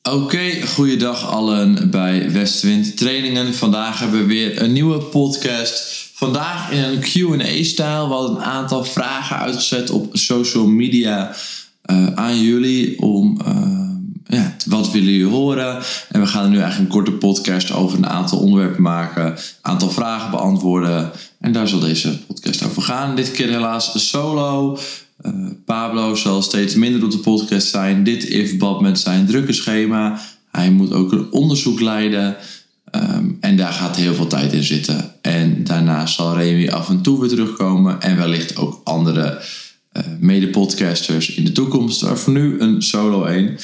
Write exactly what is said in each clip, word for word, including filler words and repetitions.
Oké, okay, goeiedag allen bij Westwind Trainingen. Vandaag hebben we weer een nieuwe podcast. Vandaag in een Q en A-stijl. We hadden een aantal vragen uitgezet op social media uh, aan jullie. Om, uh, ja, wat willen jullie horen? En we gaan er nu eigenlijk een korte podcast over een aantal onderwerpen maken. Een aantal vragen beantwoorden. En daar zal deze podcast over gaan. Dit keer helaas solo. Uh, Pablo zal steeds minder op de podcast zijn. Dit in verband met zijn drukke schema. Hij moet ook een onderzoek leiden. Um, en daar gaat heel veel tijd in zitten. En daarna zal Remy af en toe weer terugkomen. En wellicht ook andere uh, mede-podcasters in de toekomst. Maar voor nu een solo één.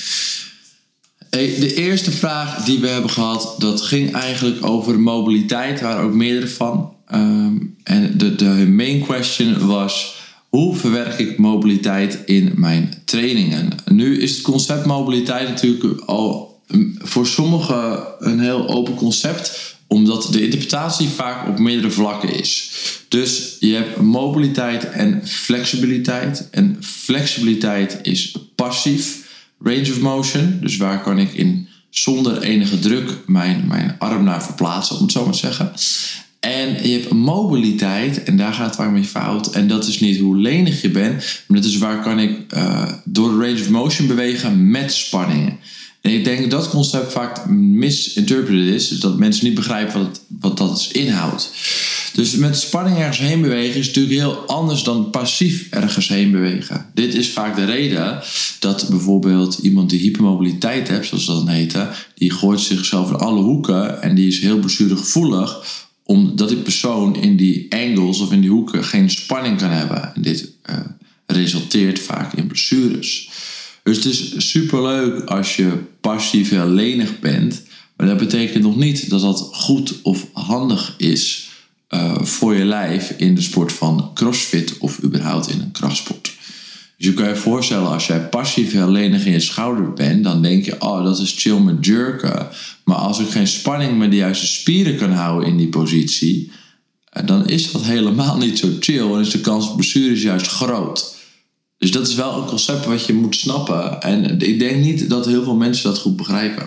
Hey, de eerste vraag die we hebben gehad, dat ging eigenlijk over mobiliteit. Er waren ook meerdere van. Um, en de, de main question was: hoe verwerk ik mobiliteit in mijn trainingen? Nu is het concept mobiliteit natuurlijk al voor sommigen een heel open concept, omdat de interpretatie vaak op meerdere vlakken is. Dus je hebt mobiliteit en flexibiliteit. En flexibiliteit is passief range of motion. Dus waar kan ik in zonder enige druk mijn, mijn arm naar verplaatsen, om het zo maar te zeggen. En je hebt mobiliteit, en daar gaat het vaak mee fout. En dat is niet hoe lenig je bent, maar dat is waar kan ik uh, door de range of motion bewegen met spanningen. En ik denk dat dat concept vaak misinterpreted is. Dus dat mensen niet begrijpen wat, het, wat dat inhoudt. Dus met spanning ergens heen bewegen is natuurlijk heel anders dan passief ergens heen bewegen. Dit is vaak de reden dat bijvoorbeeld iemand die hypermobiliteit heeft, zoals dat dan heet, die gooit zichzelf in alle hoeken en die is heel blessuregevoelig, omdat die persoon in die angles of in die hoeken geen spanning kan hebben. En dit uh, resulteert vaak in blessures. Dus het is superleuk als je passief heel lenig bent. Maar dat betekent nog niet dat dat goed of handig is uh, voor je lijf in de sport van crossfit of überhaupt in een krachtsport. Dus je kan je voorstellen, als jij passief heel lenig in je schouder bent, dan denk je, oh, dat is chill met jerken. Maar als ik geen spanning met de juiste spieren kan houden in die positie, dan is dat helemaal niet zo chill en is de kans op blessures juist groot. Dus dat is wel een concept wat je moet snappen. En ik denk niet dat heel veel mensen dat goed begrijpen.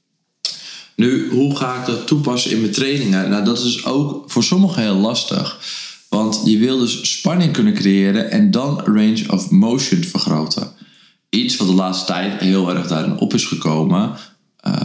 Nu, hoe ga ik dat toepassen in mijn trainingen? Nou, dat is ook voor sommigen heel lastig. Want je wil dus spanning kunnen creëren en dan range of motion vergroten. Iets wat de laatste tijd heel erg daarin op is gekomen, uh,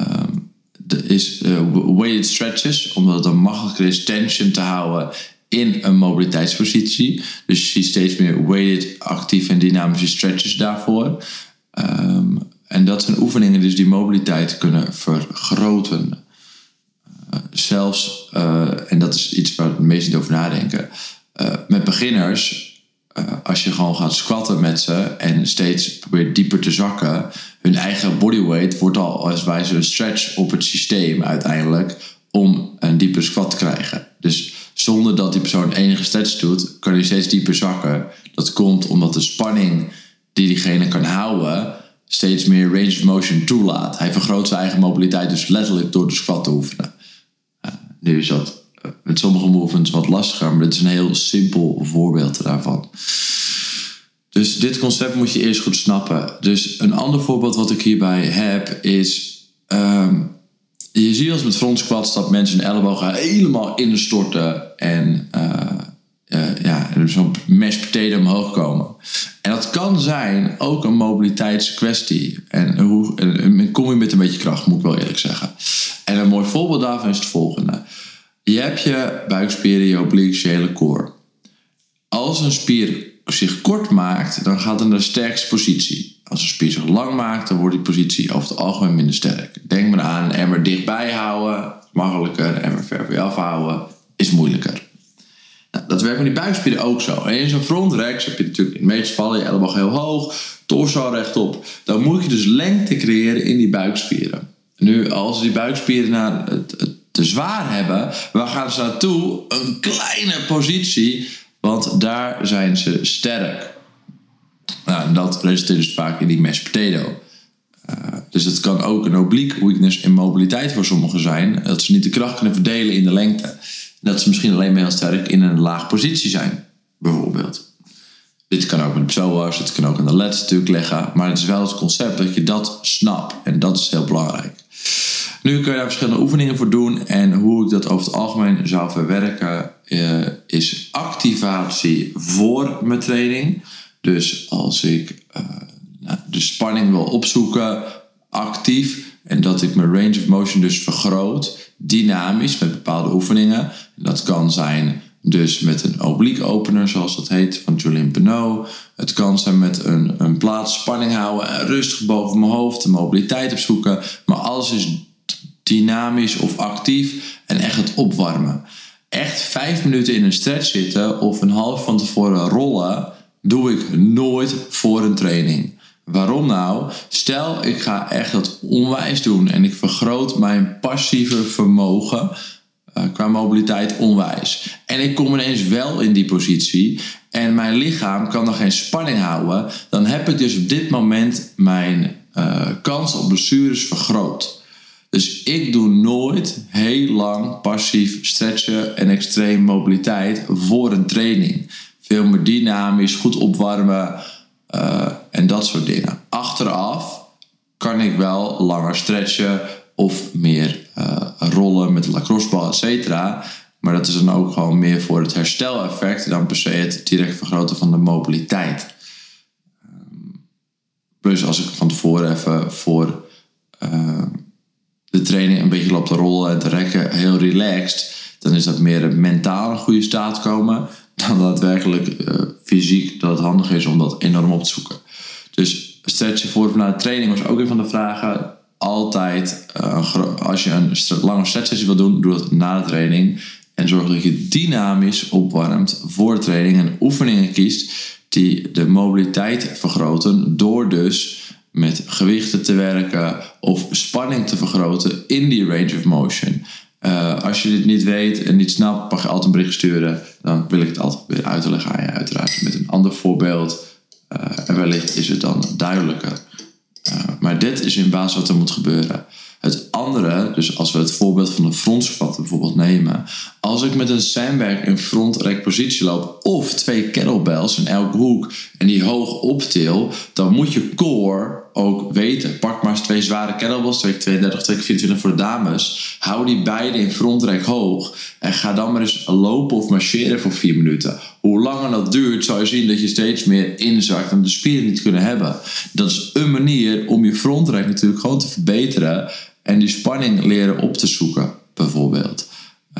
is uh, weighted stretches. Omdat het dan makkelijker is tension te houden in een mobiliteitspositie. Dus je ziet steeds meer weighted, actief en dynamische stretches daarvoor. Um, en dat zijn oefeningen dus die mobiliteit kunnen vergroten. Uh, zelfs, uh, en dat is iets waar de meesten over nadenken, uh, met beginners, uh, als je gewoon gaat squatten met ze en steeds probeert dieper te zakken, hun eigen bodyweight wordt al als wijze een stretch op het systeem uiteindelijk om een diepe squat te krijgen. Dus zonder dat die persoon enige stretch doet, kan hij steeds dieper zakken. Dat komt omdat de spanning die diegene kan houden steeds meer range of motion toelaat. Hij vergroot zijn eigen mobiliteit dus letterlijk door de squat te oefenen. Uh, nu is dat uh, met sommige movements wat lastiger, maar dit is een heel simpel voorbeeld daarvan. Dus dit concept moet je eerst goed snappen. Dus een ander voorbeeld wat ik hierbij heb is, Um, je ziet als met front squats dat mensen hun ellebogen helemaal instorten en uh, uh, ja, zo'n mashed potato omhoog komen. En dat kan zijn ook een mobiliteitskwestie. En hoe en, en kom je met een beetje kracht, moet ik wel eerlijk zeggen. En een mooi voorbeeld daarvan is het volgende. Je hebt je buikspieren, je obliques, je hele core. Als een spier zich kort maakt, dan gaat het naar de sterkste positie. Als een spier zich lang maakt, dan wordt die positie over het algemeen minder sterk. Denk maar aan, en emmer dichtbij houden, makkelijker. Emmer ver van je afhouden, is moeilijker. Nou, dat werkt met die buikspieren ook zo. En in zo'n front rex heb je natuurlijk in de meeste gevallen je elleboog heel hoog, torso rechtop. Dan moet je dus lengte creëren in die buikspieren. Nu, als die buikspieren naar het, het te zwaar hebben, waar gaan ze naartoe? Een kleine positie, want daar zijn ze sterk. Nou, dat resulteert dus vaak in die mashed potato. Uh, dus het kan ook een oblique weakness in mobiliteit voor sommigen zijn. Dat ze niet de kracht kunnen verdelen in de lengte. Dat ze misschien alleen maar heel sterk in een laag positie zijn, bijvoorbeeld. Dit kan ook met P S O A S, dit kan ook aan de L E Ds natuurlijk liggen. Maar het is wel het concept dat je dat snapt. En dat is heel belangrijk. Nu kun je daar verschillende oefeningen voor doen. En hoe ik dat over het algemeen zou verwerken uh, is activatie voor mijn training. Dus als ik uh, nou, de spanning wil opzoeken, actief. En dat ik mijn range of motion dus vergroot, dynamisch met bepaalde oefeningen. En dat kan zijn dus met een oblique opener, zoals dat heet, van Julien Pineau. Het kan zijn met een, een plaats spanning houden en rustig boven mijn hoofd de mobiliteit opzoeken. Maar alles is dynamisch of actief en echt het opwarmen. Echt vijf minuten in een stretch zitten of een half van tevoren rollen doe ik nooit voor een training. Waarom nou? Stel, ik ga echt dat onwijs doen en ik vergroot mijn passieve vermogen uh, qua mobiliteit onwijs. En ik kom ineens wel in die positie en mijn lichaam kan nog geen spanning houden. Dan heb ik dus op dit moment mijn uh, kans op blessures vergroot. Dus ik doe nooit heel lang passief stretchen en extreem mobiliteit voor een training. Veel meer dynamisch, goed opwarmen uh, en dat soort dingen. Achteraf kan ik wel langer stretchen of meer uh, rollen met de lacrossebal, et cetera. Maar dat is dan ook gewoon meer voor het hersteleffect dan per se het direct vergroten van de mobiliteit. Um, plus als ik van tevoren even voor uh, de training een beetje loop te rollen en te rekken, heel relaxed, dan is dat meer een mentaal een goede staat komen dan daadwerkelijk uh, fysiek dat het handig is om dat enorm op te zoeken. Dus stretchen voor of na de training was ook een van de vragen. Altijd, uh, als je een st- lange stretchsessie wil doen, doe dat na de training. En zorg dat je dynamisch opwarmt voor de training en oefeningen kiest die de mobiliteit vergroten door dus met gewichten te werken of spanning te vergroten in die range of motion. Uh, als je dit niet weet en niet snapt, mag je altijd een bericht sturen. Dan wil ik het altijd weer uit te leggen aan je, uiteraard met een ander voorbeeld. Uh, en wellicht is het dan duidelijker. Uh, maar dit is in basis wat er moet gebeuren. Het andere, dus als we het voorbeeld van een front squat bijvoorbeeld nemen. Als ik met een sandbag in front rek positie loop of twee kettlebells in elke hoek en die hoog optil, dan moet je core ook weten. Pak maar eens twee zware kettlebells, twee keer tweeëndertig, twee keer vierentwintig voor de dames. Hou die beide in frontrek hoog en ga dan maar eens lopen of marcheren voor vier minuten. Hoe langer dat duurt, zal je zien dat je steeds meer inzakt en de spieren niet kunnen hebben. Dat is een manier om je frontrek natuurlijk gewoon te verbeteren en die spanning leren op te zoeken, bijvoorbeeld.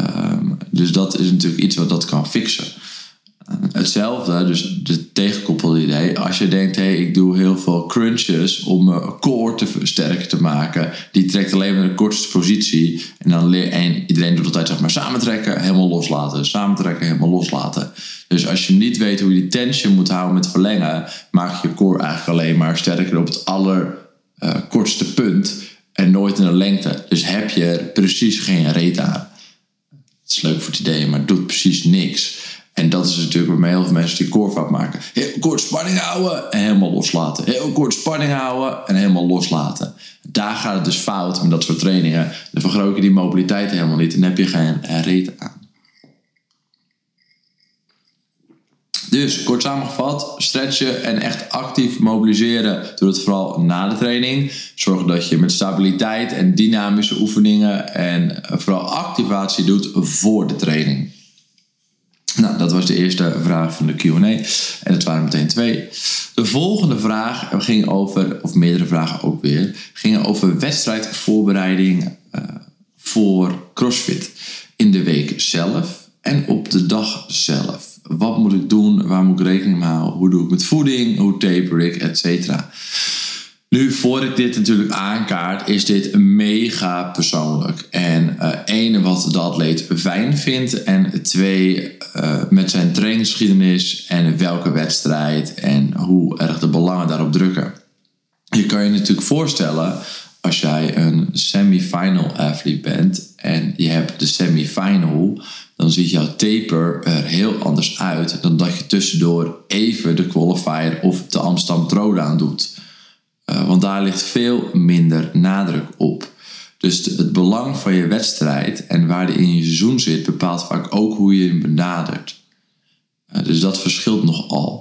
Um, dus dat is natuurlijk iets wat dat kan fixen. Uh, hetzelfde, dus de tegenkoppelde idee. Als je denkt, hey, ik doe heel veel crunches om mijn core te sterker te maken. Die trekt alleen maar de kortste positie. En dan leer en iedereen doet altijd zeg maar samentrekken, helemaal loslaten. Samentrekken, helemaal loslaten. Dus als je niet weet hoe je die tension moet houden met verlengen, maak je je core eigenlijk alleen maar sterker op het allerkortste uh, punt. En nooit in de lengte. Dus heb je er precies geen reet aan. Het is leuk voor het idee, maar het doet precies niks. En dat is natuurlijk waarmee heel veel mensen die core fout maken. Heel kort spanning houden en helemaal loslaten. Heel kort spanning houden en helemaal loslaten. Daar gaat het dus fout met dat soort trainingen. Dan vergroot je die mobiliteit helemaal niet en heb je geen reet aan. Dus, kort samengevat, stretchen en echt actief mobiliseren. Doe het vooral na de training. Zorg dat je met stabiliteit en dynamische oefeningen en vooral activatie doet voor de training. Nou, dat was de eerste vraag van de Q en A. En het waren meteen twee. De volgende vraag ging over, of meerdere vragen ook weer, gingen over wedstrijdvoorbereiding uh, voor CrossFit. In de week zelf en op de dag zelf. Wat moet ik doen? Waar moet ik rekening mee houden? Hoe doe ik met voeding? Hoe taper ik? Et cetera. Nu, voor ik dit natuurlijk aankaart, is dit mega persoonlijk. En uh, één, wat de atleet fijn vindt. En twee, uh, met zijn trainingsgeschiedenis en welke wedstrijd en hoe erg de belangen daarop drukken. Je kan je natuurlijk voorstellen, als jij een semifinal athlete bent en je hebt de semifinal, dan ziet jouw taper er heel anders uit dan dat je tussendoor even de qualifier of de Amsterdam Throwdown doet. Uh, want daar ligt veel minder nadruk op. Dus de, het belang van je wedstrijd en waar die in je seizoen zit, bepaalt vaak ook hoe je hem benadert. Uh, dus dat verschilt nogal.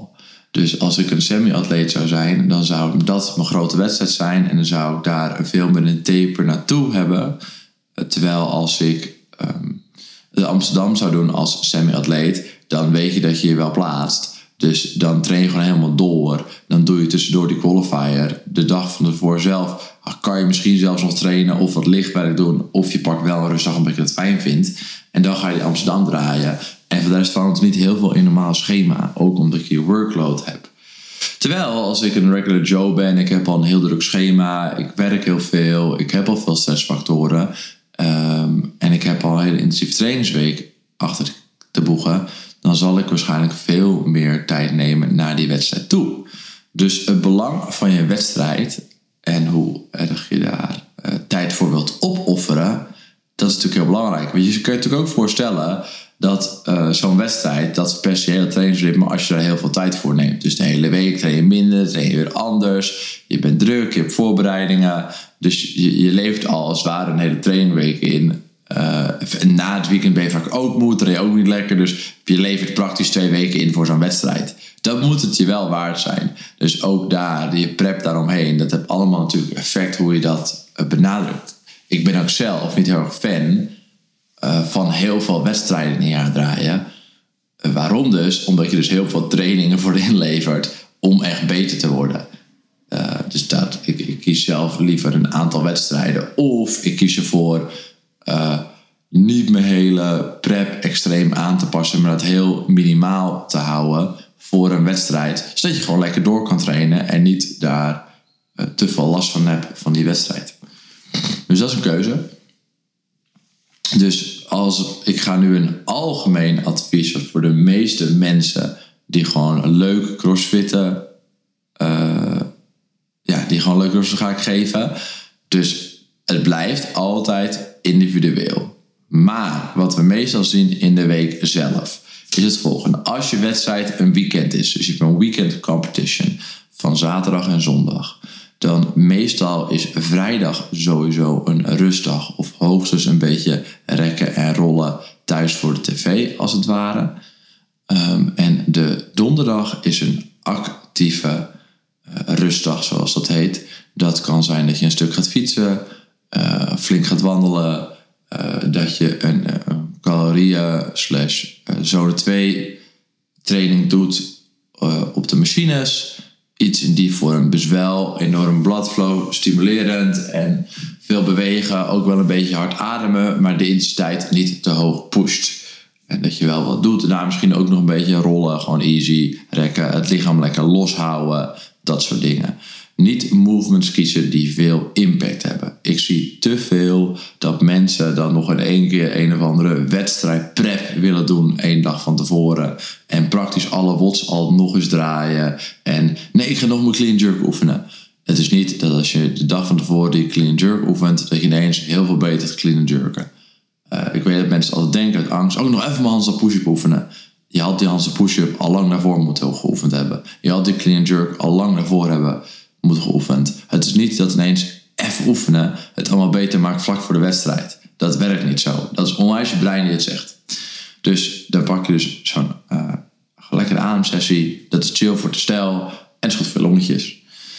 Dus als ik een semi-atleet zou zijn, dan zou dat mijn grote wedstrijd zijn. En dan zou ik daar veel meer een taper naartoe hebben. Terwijl als ik um, de Amsterdam zou doen als semi-atleet, dan weet je dat je je wel plaatst. Dus dan train je gewoon helemaal door. Dan doe je tussendoor die qualifier. De dag van tevoren zelf kan je misschien zelfs nog trainen of wat lichtwerk doen. Of je pakt wel een rustdag omdat je dat fijn vindt. En dan ga je die Amsterdam draaien. En voor de rest verandert niet heel veel in een normaal schema. Ook omdat je je workload hebt. Terwijl als ik een regular Joe ben, ik heb al een heel druk schema. Ik werk heel veel. Ik heb al veel stressfactoren. Um, en ik heb al een hele intensieve trainingsweek achter de boegen. Dan zal ik waarschijnlijk veel meer tijd nemen naar die wedstrijd toe. Dus het belang van je wedstrijd en hoe erg je daar uh, tijd voor wilt opofferen, dat is natuurlijk heel belangrijk. Want je kunt je natuurlijk ook voorstellen dat uh, zo'n wedstrijd, dat per se hele trainingsritme, als je daar heel veel tijd voor neemt. Dus de hele week train je minder, train je weer anders. Je bent druk, je hebt voorbereidingen. Dus je, je leeft al als het ware een hele trainingweek in. Uh, na het weekend ben je vaak ook moe, train je ook niet lekker. Dus je levert praktisch twee weken in voor zo'n wedstrijd. Dat moet het je wel waard zijn. Dus ook daar, je prep daaromheen, dat heeft allemaal natuurlijk effect hoe je dat uh, benadrukt. Ik ben ook zelf niet heel erg fan uh, van heel veel wedstrijden in een jaar draaien. Uh, waarom dus? Omdat je dus heel veel trainingen voor inlevert om echt beter te worden. Uh, dus dat, ik, ik kies zelf liever een aantal wedstrijden. Of ik kies ervoor Uh, niet mijn hele prep extreem aan te passen, maar dat heel minimaal te houden voor een wedstrijd. Zodat je gewoon lekker door kan trainen en niet daar uh, te veel last van hebt van die wedstrijd. Dus dat is een keuze. Dus als ik ga nu een algemeen advies voor de meeste mensen die gewoon leuk crossfitten, uh, ja, die gewoon leuk crossfitten ga ik geven. Dus het blijft altijd individueel. Maar wat we meestal zien in de week zelf is het volgende. Als je wedstrijd een weekend is, dus je hebt een weekend competition van zaterdag en zondag, dan meestal is vrijdag sowieso een rustdag of hoogstens een beetje rekken en rollen thuis voor de tv als het ware. Um, en de donderdag is een actieve uh, rustdag zoals dat heet. Dat kan zijn dat je een stuk gaat fietsen, Uh, flink gaat wandelen, uh, dat je een, uh, een calorieën slash uh, zone twee training doet uh, op de machines. Iets in die vorm. Dus wel enorm bloodflow stimulerend en veel bewegen, ook wel een beetje hard ademen, maar de intensiteit niet te hoog pusht. En dat je wel wat doet. En daar misschien ook nog een beetje rollen, gewoon easy, rekken, het lichaam lekker loshouden, dat soort dingen. Niet movements kiezen die veel impact hebben. Ik zie te veel dat mensen dan nog in één keer een of andere wedstrijd prep willen doen één dag van tevoren. En praktisch alle watts al nog eens draaien. En nee, ik ga nog mijn clean jerk oefenen. Het is niet dat als je de dag van tevoren die clean jerk oefent, dat je ineens heel veel beter gaat clean jerken. Uh, ik weet dat mensen altijd denken uit angst, ook nog even mijn handstand push-up oefenen. Je had die handstand push-up al lang daarvoor moeten geoefend hebben. Je had die clean jerk al lang daarvoor hebben moet geoefend. Het is niet dat ineens even oefenen het allemaal beter maakt vlak voor de wedstrijd. Dat werkt niet zo. Dat is onwijs je brein die het zegt. Dus dan pak je dus zo'n uh, lekkere ademsessie. Dat is chill voor de stijl. En het is goed voor longetjes.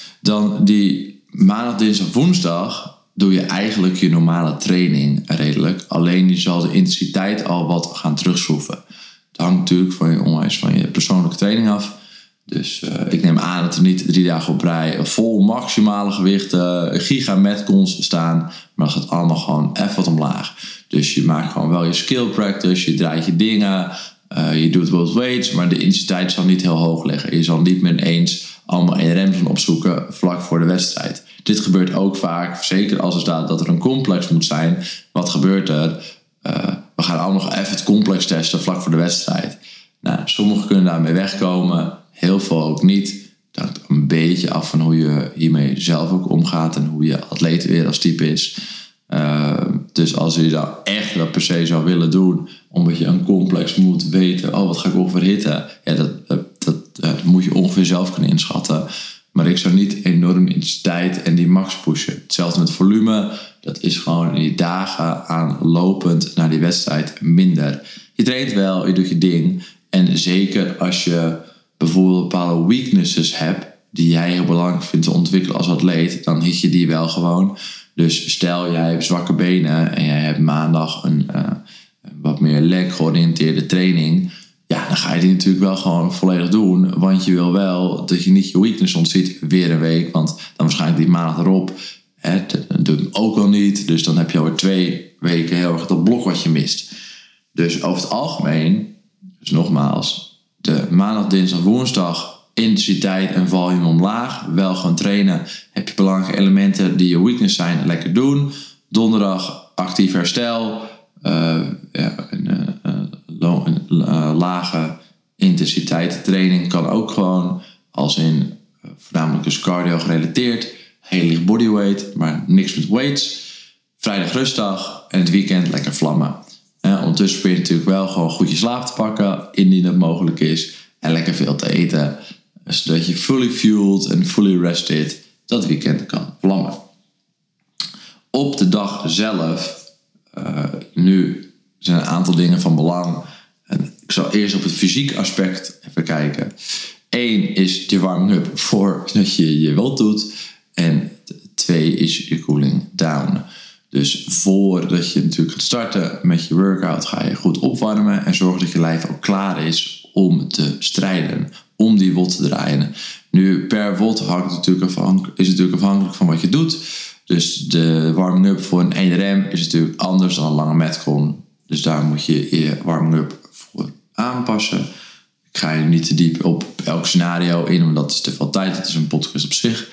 Dan die maandag, dinsdag, woensdag doe je eigenlijk je normale training redelijk. Alleen je zal de intensiteit al wat gaan terugschroeven. Het hangt natuurlijk van je onwijs van je persoonlijke training af. Dus uh, ik neem aan dat er niet drie dagen op rij vol maximale gewichten, giga metcons staan. Maar dat gaat allemaal gewoon even wat omlaag. Dus je maakt gewoon wel je skill practice, je draait je dingen, uh, je doet both weights. Maar de intensiteit zal niet heel hoog liggen. Je zal niet meer eens allemaal E R M's gaan opzoeken vlak voor de wedstrijd. Dit gebeurt ook vaak, zeker als er staat dat er een complex moet zijn. Wat gebeurt er? Uh, we gaan allemaal nog even het complex testen vlak voor de wedstrijd. Nou, sommigen kunnen daarmee wegkomen. Heel veel ook niet. Dat hangt een beetje af van hoe je hiermee zelf ook omgaat en hoe je atleet weer als type is. Uh, dus als je dan echt dat per se zou willen doen, omdat je een complex moet weten, oh wat ga ik ongeveer hitten? Ja, dat, dat, dat, dat moet je ongeveer zelf kunnen inschatten. Maar ik zou niet enorm intensiteit en die max pushen. Hetzelfde met volume. Dat is gewoon in die dagen aanlopend naar die wedstrijd minder. Je traint wel, je doet je ding. En zeker als je bijvoorbeeld bepaalde weaknesses hebt die jij heel belangrijk vindt te ontwikkelen als atleet, dan hit je die wel gewoon. Dus stel jij hebt zwakke benen en jij hebt maandag een uh, wat meer leg georiënteerde training, ja, dan ga je die natuurlijk wel gewoon volledig doen, want je wil wel dat je niet je weakness ontziet weer een week, want dan waarschijnlijk die maandag erop, hè, dat doe ik ook wel niet, dus dan heb je alweer twee weken heel erg dat blok wat je mist. Dus over het algemeen, dus nogmaals, de maandag, dinsdag, woensdag intensiteit en volume omlaag. Wel gewoon trainen. Heb je belangrijke elementen die je weakness zijn, lekker doen. Donderdag actief herstel. Uh, ja, een, uh, lo- een uh, lage intensiteit training kan ook gewoon. Als in uh, voornamelijk dus cardio gerelateerd. Heel licht bodyweight, maar niks met weights. Vrijdag rustdag en het weekend lekker vlammen. Uh, ondertussen probeer je natuurlijk wel gewoon goed je slaap te pakken, indien het mogelijk is. En lekker veel te eten, zodat je fully fueled en fully rested dat weekend kan vlammen. Op de dag zelf, uh, nu zijn een aantal dingen van belang. En ik zal eerst op het fysiek aspect even kijken. Eén is je warming-up voordat je je wilt doet. En twee is je cooling down. Dus voordat je natuurlijk gaat starten met je workout, ga je goed opwarmen en zorg dat je lijf al klaar is om te strijden, om die watt te draaien. Nu, per watt hangt natuurlijk afhankelijk, is het natuurlijk afhankelijk van wat je doet. Dus de warming-up voor een één R M is natuurlijk anders dan een lange metcon. Dus daar moet je je warming-up voor aanpassen. Ik ga er niet te diep op elk scenario in, want dat is te veel tijd. Het is een podcast op zich.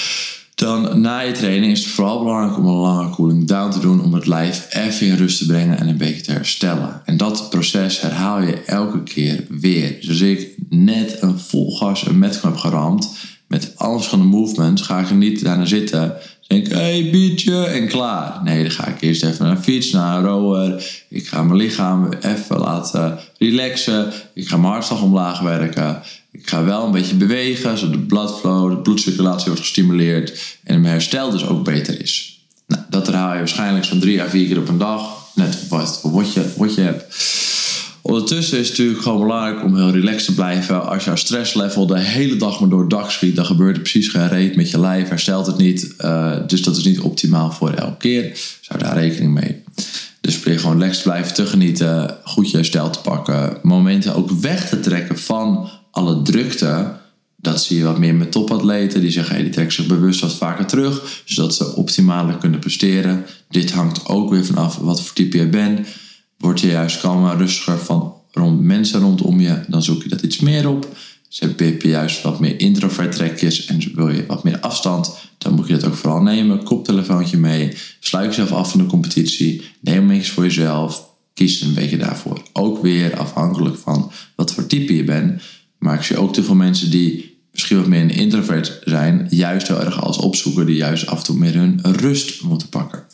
Dan na je training is het vooral belangrijk om een lange cooling down te doen, om het lijf even in rust te brengen en een beetje te herstellen. En dat proces herhaal je elke keer weer. Dus als ik net een vol gas een metcon heb geramd met alles van de movement, ga ik er niet daarna zitten. Denk, hé, hey, biertje en klaar. Nee, dan ga ik eerst even naar een fiets, naar een rower. Ik ga mijn lichaam even laten relaxen. Ik ga mijn hartslag omlaag werken. Ik ga wel een beetje bewegen, zodat de bloodflow, de bloedcirculatie wordt gestimuleerd en mijn herstel dus ook beter is. Nou, dat herhaal je waarschijnlijk zo'n drie à vier keer op een dag. Net wat voor wat je, wat je hebt. Ondertussen is het natuurlijk gewoon belangrijk om heel relaxed te blijven. Als jouw stresslevel de hele dag maar door het dak schiet, dan gebeurt er precies geen reet met je lijf, herstelt het niet. Uh, dus dat is niet optimaal voor elke keer. Zou daar rekening mee. Dus probeer gewoon relaxed te blijven, te genieten, goed je herstel te pakken. Momenten ook weg te trekken van alle drukte. Dat zie je wat meer met topatleten. Die zeggen, hey, die trekken zich bewust wat vaker terug, zodat ze optimaler kunnen presteren. Dit hangt ook weer vanaf wat voor type je bent. Word je juist kalmer, rustiger van rond mensen rondom je, dan zoek je dat iets meer op. Dus heb je juist wat meer introvert trekjes en wil je wat meer afstand, dan moet je dat ook vooral nemen. Koptelefoontje mee, sluit jezelf af van de competitie, neem momentjes voor jezelf, kies een beetje daarvoor. Ook weer afhankelijk van wat voor type je bent. Maar ik zie ook te veel mensen die misschien wat meer een introvert zijn, juist heel erg als opzoeker, die juist af en toe meer hun rust moeten pakken.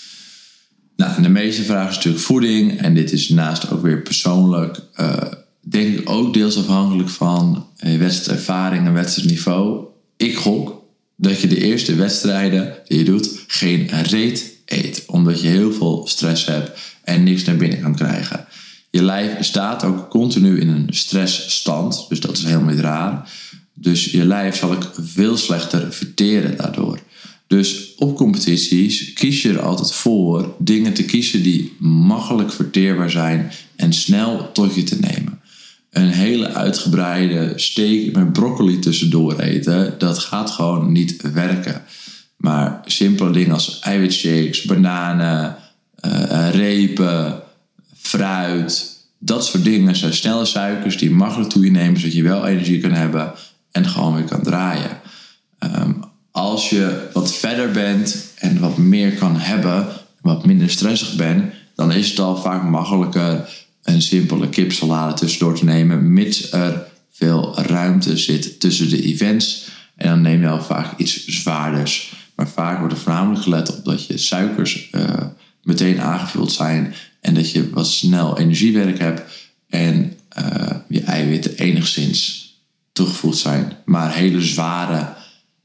Nou, en de meeste vragen is natuurlijk voeding. En dit is naast ook weer persoonlijk, uh, denk ik ook deels afhankelijk van je wedstrijdervaring en wedstrijdniveau. Ik gok dat je de eerste wedstrijden die je doet geen reet eet. Omdat je heel veel stress hebt en niks naar binnen kan krijgen. Je lijf staat ook continu in een stressstand. Dus dat is helemaal niet raar. Dus je lijf zal ook veel slechter verteren daardoor. Dus op competities kies je er altijd voor dingen te kiezen die makkelijk verteerbaar zijn en snel tot je te nemen. Een hele uitgebreide steak met broccoli tussendoor eten, dat gaat gewoon niet werken. Maar simpele dingen als eiwitshakes, bananen, uh, repen, fruit, dat soort dingen zijn snelle suikers die makkelijk toe je nemen, zodat je wel energie kan hebben en gewoon weer kan draaien. Um, Als je wat verder bent en wat meer kan hebben, wat minder stressig bent, dan is het al vaak makkelijker een simpele kipsalade tussendoor te nemen, mits er veel ruimte zit tussen de events. En dan neem je al vaak iets zwaarders. Maar vaak wordt er voornamelijk gelet op dat je suikers uh, meteen aangevuld zijn en dat je wat snel energiewerk hebt en uh, je eiwitten enigszins toegevoegd zijn. Maar hele zware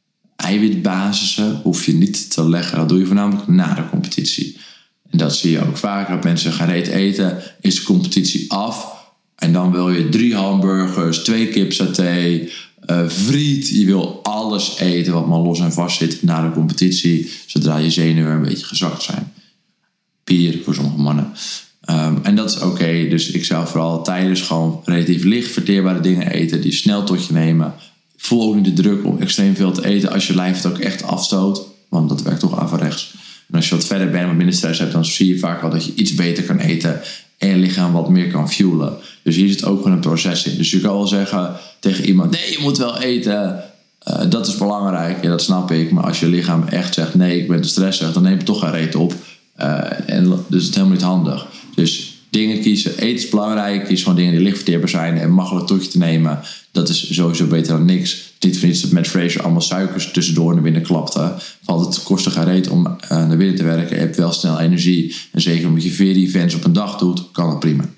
eiwitbasissen hoef je niet te leggen. Dat doe je voornamelijk na de competitie. En dat zie je ook vaak. Dat mensen gaan reet eten, is de competitie af. En dan wil je drie hamburgers, twee kipsaté, uh, friet. Je wil alles eten wat maar los en vast zit na de competitie. Zodra je zenuwen een beetje gezakt zijn. Bier voor sommige mannen. Um, en dat is oké. Okay. Dus ik zou vooral tijdens gewoon relatief licht verteerbare dingen eten. Die snel tot je nemen. Voel ook niet de druk om extreem veel te eten als je lijf het ook echt afstoot. Want dat werkt toch averechts. En als je wat verder bent en wat minder stress hebt, dan zie je vaak al dat je iets beter kan eten. En je lichaam wat meer kan fuelen. Dus hier zit ook gewoon een proces in. Dus je kan wel zeggen tegen iemand, nee, je moet wel eten. Uh, dat is belangrijk. Ja, dat snap ik. Maar als je lichaam echt zegt, nee, ik ben te stressig, dan neem je toch geen reet op. Uh, en dus het is helemaal niet handig. Dus dingen kiezen. Eten is belangrijk. Kies gewoon dingen die licht verteerbaar zijn en makkelijk tot je te nemen. Dat is sowieso beter dan niks. Niet voor niets dat Matt Fraser allemaal suikers tussendoor naar binnen klapte. Valt het kostig geen reet om uh, naar binnen te werken. Je hebt wel snel energie. En zeker omdat je veertien events op een dag doet, kan dat prima.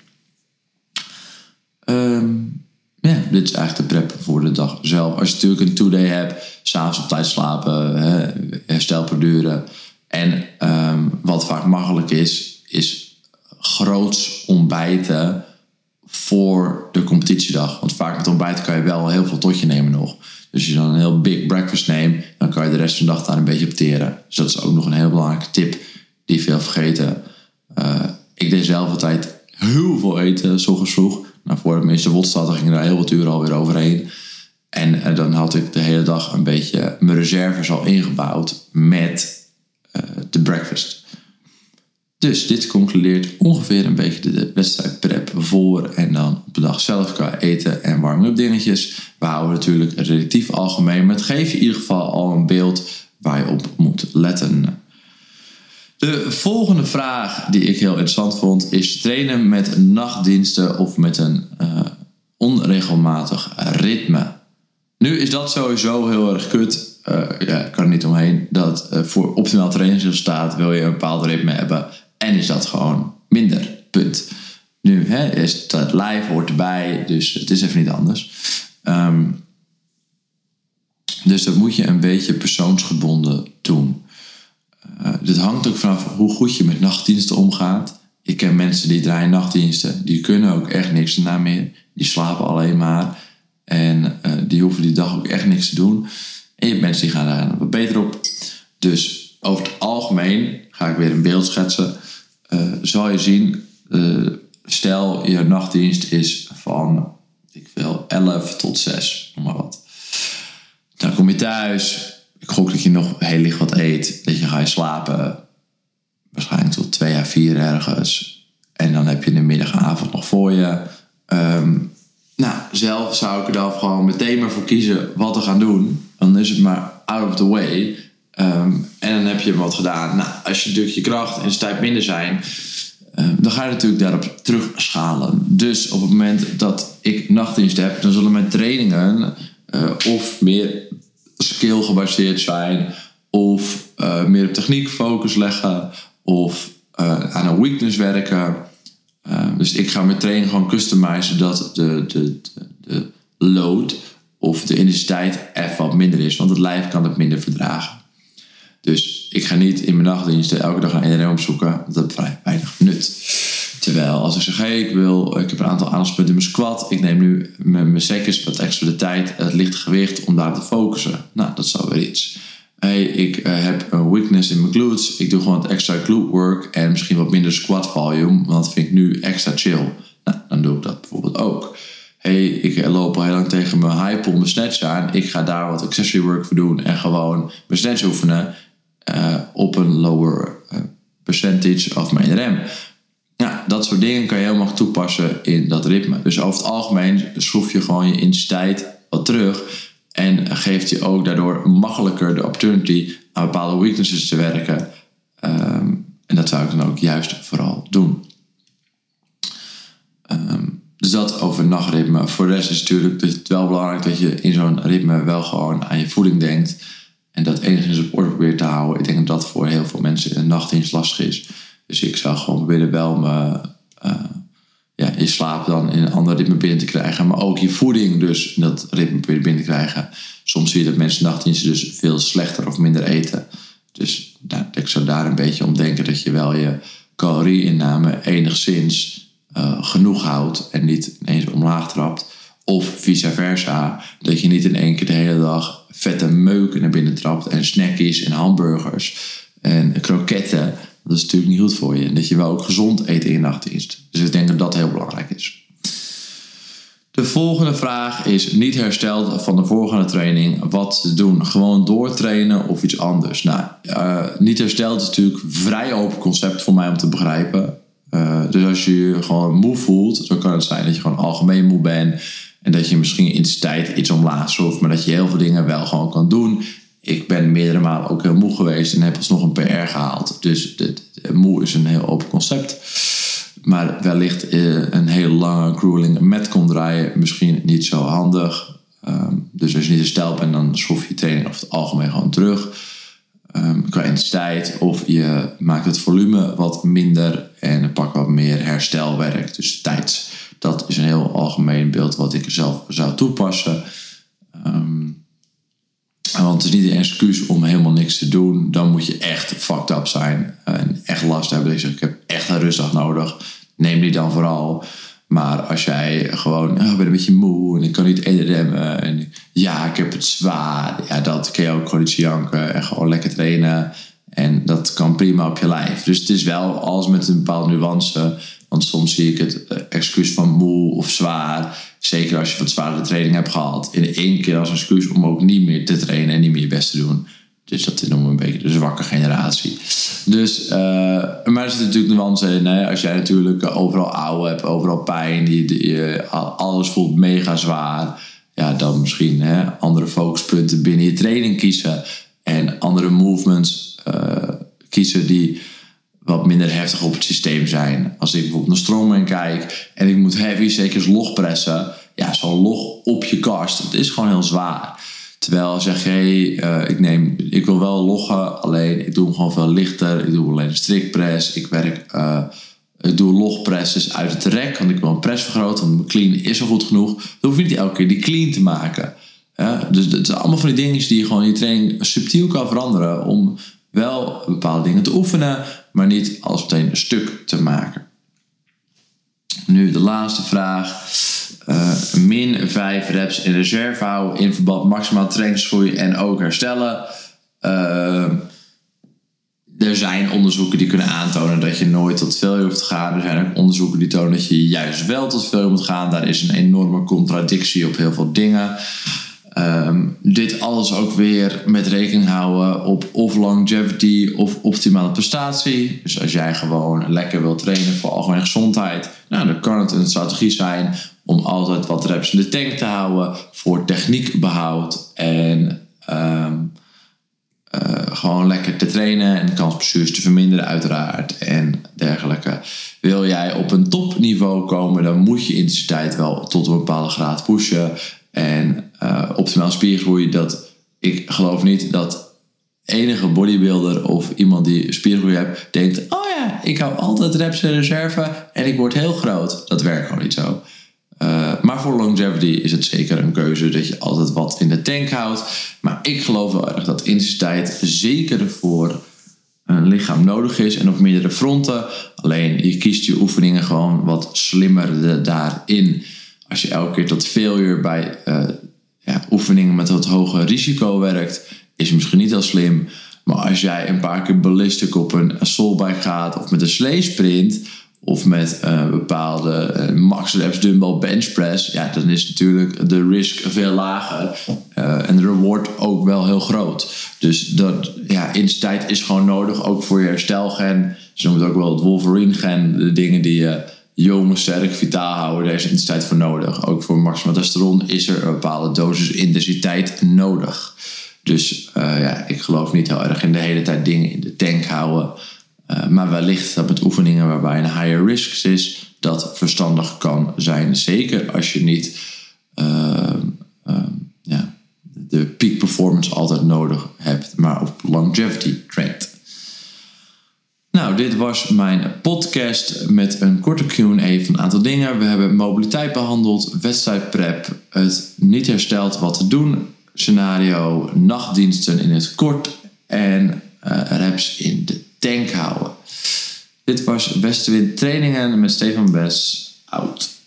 Um, ja, dit is eigenlijk de prep voor de dag zelf. Als je natuurlijk een two-day hebt, s'avonds op tijd slapen, hè, herstelproduren. En um, wat vaak makkelijk is, is groots ontbijten voor de competitiedag. Want vaak met ontbijten kan je wel heel veel tot je nemen nog. Dus als je dan een heel big breakfast neemt, dan kan je de rest van de dag daar een beetje opteren. Dus dat is ook nog een heel belangrijke tip die veel vergeten. Uh, ik deed zelf altijd heel veel eten, 's ochtends vroeg. Nou, voor de meeste wotstaten ging daar heel wat uren alweer overheen. En uh, dan had ik de hele dag een beetje mijn reserves al ingebouwd met uh, de breakfast. Dus dit concludeert ongeveer een beetje de wedstrijdprep voor. En dan op de dag zelf kan je eten en warm-up dingetjes. We houden natuurlijk relatief algemeen. Maar het geeft je in ieder geval al een beeld waar je op moet letten. De volgende vraag die ik heel interessant vond is trainen met nachtdiensten of met een uh, onregelmatig ritme. Nu is dat sowieso heel erg kut. Uh, ja, ik kan er niet omheen. Dat uh, voor optimaal trainingsresultaat wil je een bepaald ritme hebben. En is dat gewoon minder. Punt. Nu hè, is het live, hoort erbij. Dus het is even niet anders. Um, dus dat moet je een beetje persoonsgebonden doen. Uh, dit hangt ook vanaf hoe goed je met nachtdiensten omgaat. Ik ken mensen die draaien nachtdiensten. Die kunnen ook echt niks daarna meer. Die slapen alleen maar. En uh, die hoeven die dag ook echt niks te doen. En je hebt mensen die gaan daar wat beter op. Dus over het algemeen ga ik weer een beeld schetsen. Uh, zal je zien, uh, stel je nachtdienst is van ik wil elf tot zes, noem maar wat. Dan kom je thuis. Ik gok dat je nog heel licht wat eet. Dat je gaat slapen. Waarschijnlijk tot twee à vier ergens. En dan heb je de middagavond nog voor je. Um, nou, zelf zou ik er dan gewoon meteen maar voor kiezen wat te gaan doen. Dan is het maar out of the way. Um, en dan heb je wat gedaan. Nou, als je natuurlijk je kracht en tijd minder zijn, um, dan ga je natuurlijk daarop terugschalen. Dus op het moment dat ik nachtdienst heb, dan zullen mijn trainingen uh, of meer skill gebaseerd zijn, of uh, meer op techniek focus leggen, of uh, aan een weakness werken. Uh, dus ik ga mijn training gewoon customizen dat de, de, de, de load of de intensiteit even wat minder is. Want het lijf kan het minder verdragen. Dus ik ga niet in mijn nachtdiensten elke dag een N R M opzoeken. Want dat heeft vrij weinig nut. Terwijl als ik zeg, hey, ik, wil, ik heb een aantal aandachtspunten in mijn squat. Ik neem nu mijn, mijn seconds wat extra de tijd, het lichte gewicht om daar te focussen. Nou, dat is alweer iets. Hey, ik uh, heb een weakness in mijn glutes. Ik doe gewoon het extra glute work en misschien wat minder squat volume. Want dat vind ik nu extra chill. Nou, dan doe ik dat bijvoorbeeld ook. Hey, ik loop al heel lang tegen mijn high pull, mijn snatch aan. Ik ga daar wat accessory work voor doen en gewoon mijn snatch oefenen uh, op een lower uh, percentage of mijn N R M. Nou, dat soort dingen kan je helemaal toepassen in dat ritme. Dus over het algemeen schroef je gewoon je intensiteit wat terug. En geeft je ook daardoor makkelijker de opportunity aan bepaalde weaknesses te werken. Um, en dat zou ik dan ook juist vooral doen. Um, dus dat over nachtritme. Voor de rest is het natuurlijk het wel belangrijk dat je in zo'n ritme wel gewoon aan je voeding denkt. En dat enigszins op orde probeert te houden. Ik denk dat dat voor heel veel mensen in de nachtdienst lastig is. Dus ik zou gewoon proberen wel me, uh, ja, je slaap dan in een ander ritme binnen te krijgen. Maar ook je voeding dus in dat ritme binnen te krijgen. Soms zie je dat mensen nachtdiensten dus veel slechter of minder eten. Dus nou, ik zou daar een beetje om denken dat je wel je calorieinname enigszins uh, genoeg houdt en niet ineens omlaag trapt. Of vice versa, dat je niet in één keer de hele dag vette meuk naar binnen trapt en snackies en hamburgers en kroketten. Dat is natuurlijk niet goed voor je. En dat je wel ook gezond eet in je nachtdienst. Dus ik denk dat dat heel belangrijk is. De volgende vraag is: niet hersteld van de vorige training, wat te doen? Gewoon doortrainen of iets anders? Nou, uh, niet hersteld is natuurlijk een vrij open concept voor mij om te begrijpen. Uh, dus als je je gewoon moe voelt, dan kan het zijn dat je gewoon algemeen moe bent. En dat je misschien intensiteit iets omlaag schroeft, maar dat je heel veel dingen wel gewoon kan doen. Ik ben meerdere malen ook heel moe geweest en heb alsnog een P R gehaald. Dus de, de, moe is een heel open concept. Maar wellicht een hele lange grueling met kon draaien misschien niet zo handig. Um, dus als je niet hersteld bent, dan schroef je training over het algemeen gewoon terug. Um, qua intensiteit. Of je maakt het volume wat minder en pak wat meer herstelwerk. Dus tijds. Dat is een heel algemeen beeld wat ik er zelf zou toepassen. Um, want het is niet een excuus om helemaal niks te doen. Dan moet je echt fucked up zijn. En echt last hebben. Dus ik heb echt een rustdag nodig. Neem die dan vooral. Maar als jij gewoon, oh, ik ben een beetje moe en ik kan niet eten remmen. En ja, ik heb het zwaar. Ja, dat kun je ook gewoon iets janken en gewoon lekker trainen. En dat kan prima op je lijf. Dus het is wel alles met een bepaalde nuance. Want soms zie ik het excuus van moe of zwaar. Zeker als je wat zwaardere training hebt gehad. In één keer als excuus om ook niet meer te trainen en niet meer je best te doen. Dus dat noemen we een beetje de zwakke generatie. Dus, uh, maar er zit natuurlijk nuance in. Hè? Als jij natuurlijk overal ouwe hebt, overal pijn. Die, die, alles voelt mega zwaar. Ja, dan misschien hè, andere focuspunten binnen je training kiezen. En andere movements uh, kiezen die wat minder heftig op het systeem zijn. Als ik bijvoorbeeld naar strongman kijk en ik moet heavy, zeker log pressen. Ja, zo'n log op je kast, dat is gewoon heel zwaar. Terwijl zeg je, hey, uh, ik, neem, ik wil wel loggen, alleen ik doe hem gewoon veel lichter. Ik doe alleen een striktpress. Ik werk, uh, ik doe logpresses uit het rek, want ik wil een press vergroten. Want mijn clean is al goed genoeg. Dan hoef je niet elke keer die clean te maken. Ja, dus het zijn allemaal van die dingen die je gewoon in je training subtiel kan veranderen. Om wel bepaalde dingen te oefenen, maar niet als meteen een stuk te maken. Nu de laatste vraag. Uh, min vijf reps in reserve houden in verband maximaal trainingsgroei en ook herstellen. Uh, er zijn onderzoeken die kunnen aantonen dat je nooit tot failure hoeft te gaan. Er zijn ook onderzoeken die tonen dat je juist wel tot failure moet gaan. Daar is een enorme contradictie op heel veel dingen. Um, dit alles ook weer met rekening houden op of longevity of optimale prestatie. Dus als jij gewoon lekker wilt trainen voor algemene gezondheid, nou, dan kan het een strategie zijn om altijd wat reps in de tank te houden voor techniekbehoud en um, uh, gewoon lekker te trainen en kansblessures te verminderen uiteraard en dergelijke. Wil jij op een topniveau komen, dan moet je intensiteit wel tot een bepaalde graad pushen. En uh, optimaal spiergroei, dat ik geloof niet dat enige bodybuilder of iemand die spiergroei heeft denkt, oh ja, ik hou altijd reps in reserve en ik word heel groot. Dat werkt gewoon niet zo. Uh, maar voor longevity is het zeker een keuze dat je altijd wat in de tank houdt. Maar ik geloof wel erg dat intensiteit zeker voor een lichaam nodig is en op meerdere fronten. Alleen je kiest je oefeningen gewoon wat slimmer de, daarin. Als je elke keer tot failure bij uh, ja, oefeningen met wat hoger risico werkt, is het misschien niet heel slim. Maar als jij een paar keer ballistic op een soulbike gaat of met een slee sprint of met een uh, bepaalde uh, max reps dumbbell bench press, ja, dan is natuurlijk de risk veel lager uh, en de reward ook wel heel groot. Dus dat, ja, intensiteit is gewoon nodig, ook voor je herstelgen. Ze noemen het ook wel het Wolverine-gen, de dingen die je jong, sterk, vitaal houden, daar is intensiteit voor nodig. Ook voor maximaal testosteron is er een bepaalde dosis intensiteit nodig. Dus uh, ja, ik geloof niet heel erg in de hele tijd dingen in de tank houden. Uh, maar wellicht dat met oefeningen waarbij een higher risk is, dat verstandig kan zijn. Zeker als je niet uh, uh, ja, de peak performance altijd nodig hebt, maar op longevity traint. Nou, dit was mijn podcast met een korte Q en A van een aantal dingen. We hebben mobiliteit behandeld, wedstrijdprep, het niet hersteld wat te doen scenario, nachtdiensten in het kort en uh, reps in de tank houden. Dit was Westenwind Trainingen met Stefan Bes. Out.